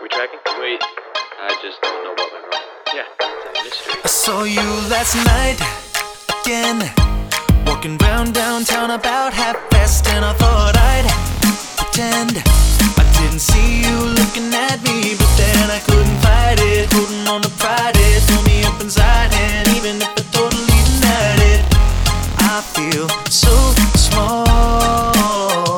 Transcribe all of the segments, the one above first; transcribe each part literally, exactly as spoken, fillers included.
We tracking? Wait, I just don't know what went wrong. Yeah, it's a mystery. I saw you last night again, walking round downtown about half past ten. I thought I'd pretend I didn't see you looking at me, but then I couldn't fight it, holding on to pride. It tore me up inside, and even if I totally denied it, I feel so small.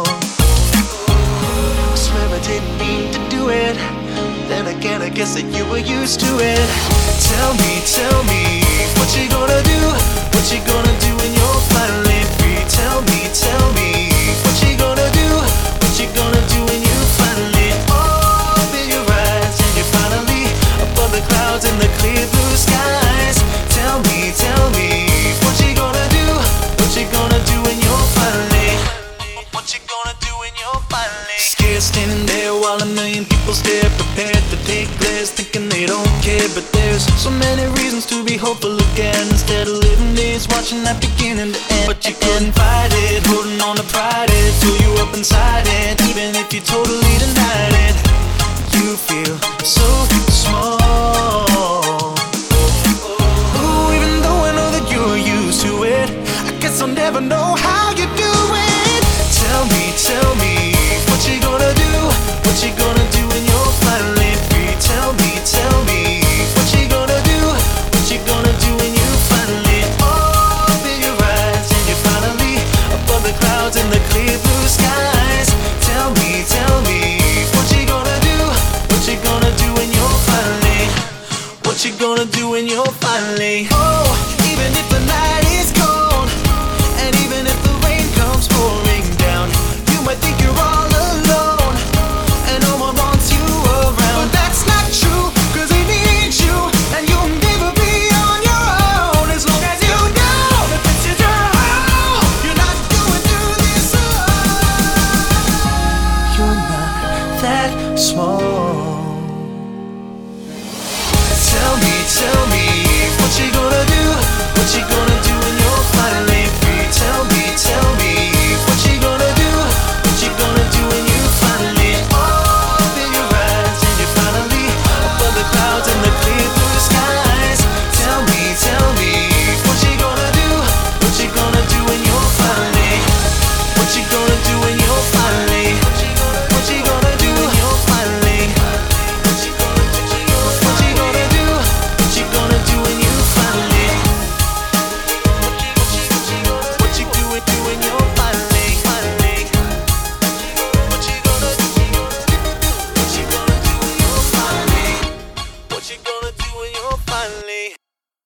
I swear I didn't mean to do it. Then again, I guess that you were used to it. Tell me, tell me, what you gonna do? What you gonna do when you're finally free? Tell me, tell me, what you gonna do? What you gonna do when you finally open your eyes and you're finally above the clouds and the clear blue skies? Tell me, tell me, what you gonna do? What you gonna do when you're finally? What you gonna do when you're finally? Scared standing there while a million people stare, prepared to take glares, thinking they don't care. But there's so many reasons to be hopeful again, instead of living days watching that beginning to end. But you couldn't fight it, holding on to pride. It tore you up inside it, even if you totally denied it. You feel so small. Ooh, even though I know that you're used to it, I guess I'll never know how you do it. Tell me, tell me, what you gonna do? What you gonna do when you're finally free? Tell me, tell me, what you gonna do? What you gonna do when you finally open your eyes and you're finally above the clouds and the clear blue skies? Tell me, tell me, what you gonna do? What you gonna do when you're finally? What you gonna do when you're finally? Oh, even if the night is cold, and even if the rain comes pouring down, you might think you're all alone and no one wants you around. But that's not true, cause he needs you, and you'll never be on your own. As long as you know that this is your home, you're not going through this alone. You're not that small. Tell me, tell me, what you gonna do? What you gonna do when you're finally free? Tell me, tell me, what you gonna do? What you gonna do when you finally open your eyes and you're finally above the clouds and the clear blue skies? Tell me, tell me, what you gonna do? What you gonna do when you're finally? What you gonna do when you're finally? What you gonna do when you're finally? What you gonna do? What you gonna do? What you gonna do when you finally? What you do it do when you're finally, finally? What you gonna do? What you gonna do when you're finally? What you gonna do when you're finally?